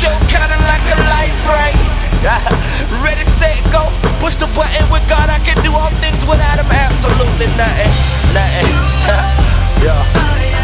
go, kinda like a light brain. Ready, set, go. Push the button with God, I can do all things without him. Absolutely nothing, nothing. Yeah.